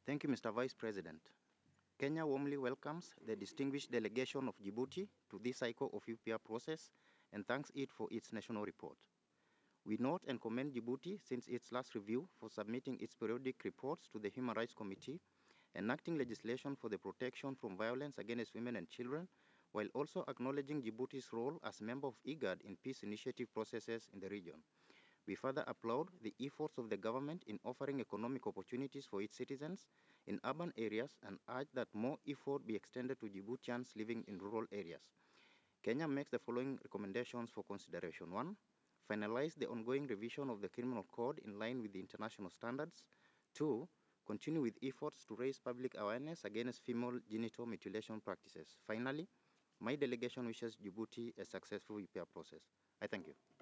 Thank you, Mr. Vice President. Kenya warmly welcomes the distinguished delegation of Djibouti to this cycle of UPR process and thanks it for its national report. We note and commend Djibouti since its last review for submitting its periodic reports to the Human Rights Committee, enacting legislation for the protection from violence against women and children, while also acknowledging Djibouti's role as member of IGAD in peace initiative processes in the region. We further applaud the efforts of the government in offering economic opportunities for its citizens in urban areas and urge that more effort be extended to Djiboutians living in rural areas. Kenya makes the following recommendations for consideration. 1. Finalize the ongoing revision of the criminal code in line with the international standards. 2. Continue with efforts to raise public awareness against female genital mutilation practices. Finally, my delegation wishes Djibouti a successful UPR process. I thank you.